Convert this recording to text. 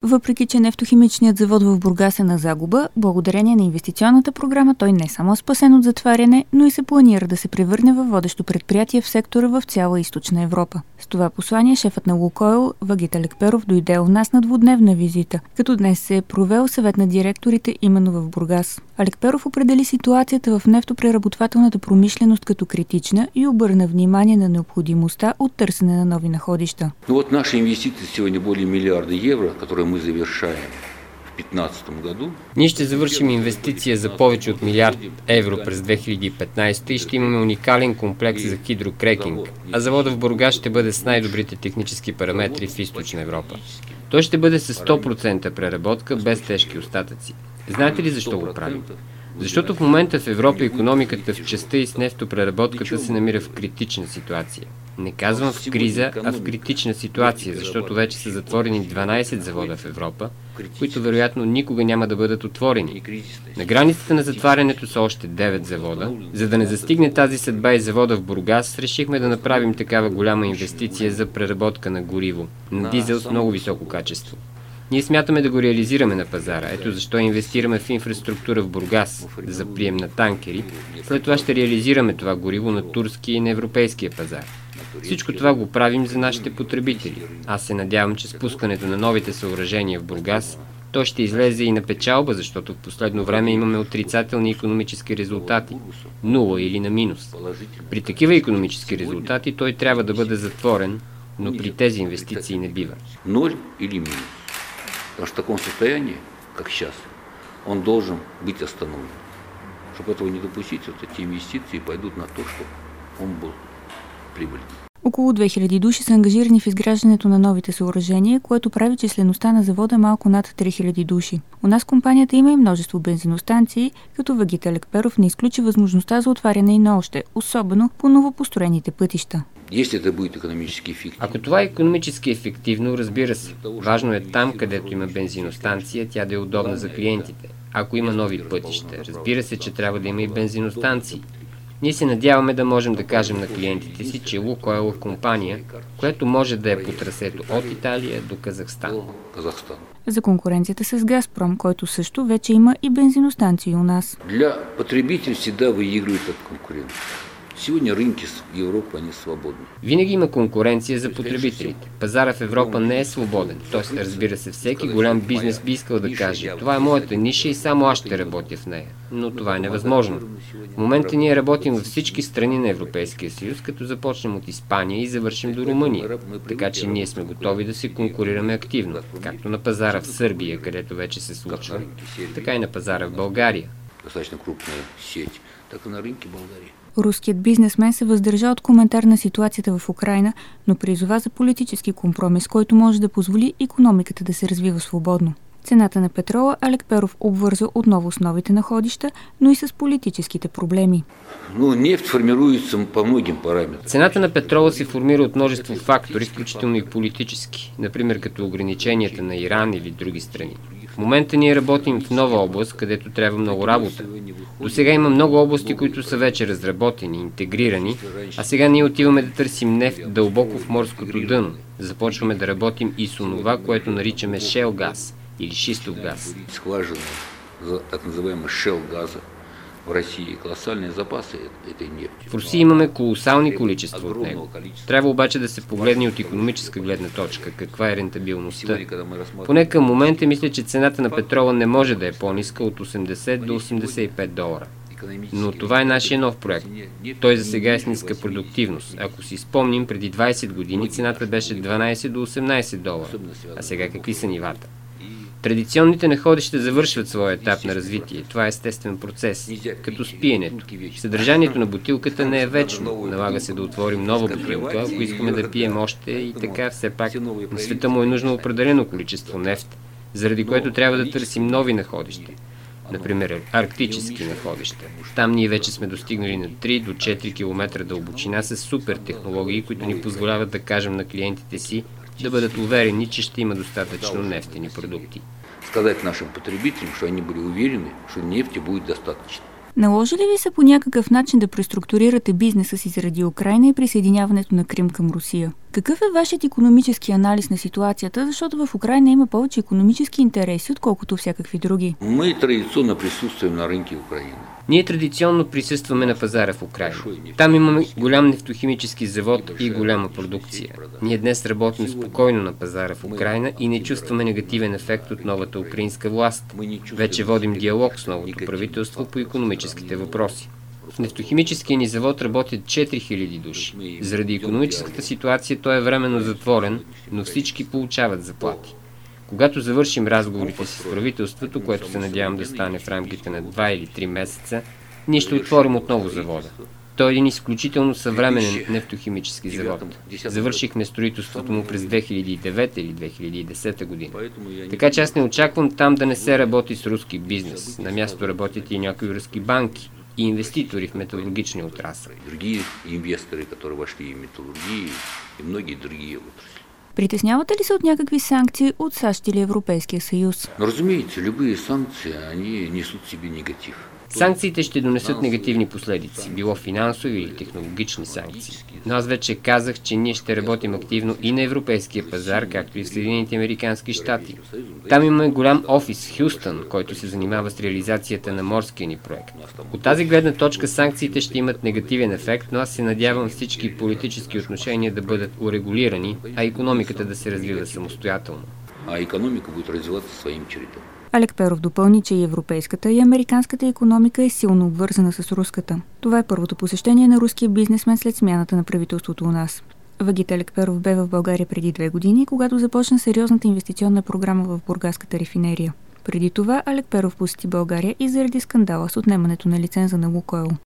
Въпреки че нефтохимичният завод в Бургас е на загуба, благодарение на инвестиционната програма той не е само спасен от затваряне, но и се планира да се превърне в водещо предприятие в сектора в цяла Източна Европа. С това послание шефът на Лукойл Вагит Алекперов дойде у нас на двудневна визита, като днес се е провел съвет на директорите именно в Бургас. Алекперов определи ситуацията в нефтопреработвателната промишленост като критична и обърна внимание на необходимостта от търсене на нови находища. Наши инвестиции сегодня более милиарда евро, которые мы завершаем в 2015 году. Ние ще завършим инвестиция за повече от милиард евро през 2015 и ще имаме уникален комплекс за хидрокрекинг, а заводът в Бургас ще бъде с най-добрите технически параметри в Източна Европа. Той ще бъде с 100% преработка, без тежки остатъци. Знаете ли защо го правим? Защото в момента в Европа икономиката в частта и с нефтопреработката се намира в критична ситуация. Не казвам в криза, а в критична ситуация, защото вече са затворени 12 завода в Европа, които вероятно никога няма да бъдат отворени. На границата на затварянето са още 9 завода. За да не застигне тази съдба и завода в Бургас, решихме да направим такава голяма инвестиция за преработка на гориво, на дизел с много високо качество. Ние смятаме да го реализираме на пазара. Ето защо инвестираме в инфраструктура в Бургас за прием на танкери. След това ще реализираме това гориво на турски и на европейския пазар. Всичко това го правим за нашите потребители. Аз се надявам, че с пускането на новите съоръжения в Бургас, то ще излезе и на печалба, защото в последно време имаме отрицателни икономически резултати. Нула или на минус. При такива икономически резултати той трябва да бъде затворен, но при тези инвестиции не бива. Ноль или минус. Потому что в таком состоянии, как сейчас, он должен быть остановлен. Чтобы этого не допустить, вот эти инвестиции пойдут на то, чтобы он был прибыльным. Около 2000 души са ангажирани в изграждането на новите съоръжения, което прави числеността на завода малко над 3000 души. У нас компанията има и множество бензиностанции, като Вагит Алекперов не изключи възможността за отваряне и на още, особено по новопостроените пътища. Ако това е икономически ефективно, разбира се. Важно е там, където има бензиностанция, тя да е удобна за клиентите. Ако има нови пътища, разбира се, че трябва да има и бензиностанции. Ние се надяваме да можем да кажем на клиентите си, че Лукойл е компания, която може да е по трасето от Италия до Казахстан. За конкуренцията с Газпром, който също вече има и бензиностанции у нас. Для потребителей всегда выигрывает от конкуренции. Сегодня рынки в Европе они свободны. Винаги има конкуренция за потребителите. Пазара в Европа не е свободен. Тоест, разбира се, всеки голям бизнес би искал да каже: това е моята ниша и само аз ще работя в нея. Но това е невъзможно. В момента ние работим във всички страни на Европейския съюз, като започнем от Испания и завършим до Румъния. Така че ние сме готови да се конкурираме активно, както на пазара в Сърбия, където вече се случва, така и на пазара в България. Достатъчно крупна сеть, така и на рынке България. Руският бизнесмен се въздържа от коментар на ситуацията в Украйна, но призова за политически компромис, който може да позволи икономиката да се развива свободно. Цената на петрола Алекперов обвърза отново с новите находища, но и с политическите проблеми. Нефт формируется по многим параметрам. Цената на петрола се формира от множество фактори, включително и политически, например като ограниченията на Иран или други страни. В момента ние работим в нова област, където трябва много работа. До сега има много области, които са вече разработени, интегрирани, а сега ние отиваме да търсим нефт дълбоко в морското дъно. Започваме да работим и с онова, което наричаме шел газ или шистов газ. Скважина за так называемый шел газа. В Русия колосални запаси этой нефти. В Русия имаме колосални количества от него. Трябва обаче да се погледне от икономическа гледна точка, каква е рентабилността. Поне към момента мисля, че цената на петрола не може да е по-ниска от 80 до 85 долара. Но това е нашия нов проект. Той за сега е с ниска продуктивност. Ако си спомним, преди 20 години цената беше 12 до 18 долара. А сега какви са нивата? Традиционните находища завършват своя етап на развитие. Това е естествен процес, като с пиенето. Съдържанието на бутилката не е вечно. Налага се да отворим нова бутилка, ако искаме да пием още и така все пак на света му е нужно определено количество нефт, заради което трябва да търсим нови находища. Например, арктически находища. Там ние вече сме достигнали на 3 до 4 км дълбочина с супер технологии, които ни позволяват да кажем на клиентите си, да бъдат уверени, че ще има достатъчно нефтени продукти. Сказать нашим потребителям, что они были уверены, что нефти будет достаточно. Наложи ли ви се по някакъв начин да преструктурирате бизнеса си заради Украйна и присъединяването на Крим към Русия? Какъв е вашият икономически анализ на ситуацията, защото в Украйна има повече икономически интереси, отколкото всякакви други? Мы традиционно присутствуем на рынке Украины. Ние традиционно присъстваме на пазара в Украйна. Там имаме голям нефтохимически завод и голяма продукция. Ние днес работим спокойно на пазара в Украйна и не чувстваме негативен ефект от новата украинска власт. Вече водим диалог с новото правителство по икономическите въпроси. В нефтохимическия ни завод работят 4000 души. Заради икономическата ситуация той е временно затворен, но всички получават заплати. Когато завършим разговорите си с правителството, което се надявам да стане в рамките на 2 или 3 месеца, ние ще отворим отново завода. Той е един изключително съвременен нефтохимически завод. Завършихме строителството му през 2009 или 2010 година. Така че аз не очаквам там да не се работи с руски бизнес. На място работят и някои руски банки и инвеститори в металургичния отрасъл. Други инвестори, които вошли в металургии и многие други отрасли. Притеснявате ли се от някакви санкции от САЩ или Европейския съюз? Но, разумеется, любые санкции, они несут в себе негатив. Санкциите ще донесат негативни последици, било финансови или технологични санкции. Но аз вече казах, че ние ще работим активно и на европейския пазар, както и в Съединените американски щати. Там имаме голям офис в Хюстън, който се занимава с реализацията на морския ни проект. От тази гледна точка санкциите ще имат негативен ефект, но аз се надявам всички политически отношения да бъдат урегулирани, а икономиката да се развива самостоятелно. А икономика буде развиваться своим чередом. Олег Перов допълни, че и европейската и американската икономика е силно обвързана с руската. Това е първото посещение на руския бизнесмен след смяната на правителството у нас. Вагит Олег Перов бе в България преди 2 години, когато започна сериозната инвестиционна програма в бургаската рафинерия. Преди това Олег Перов посети България и заради скандала с отнемането на лиценза на Лукойл.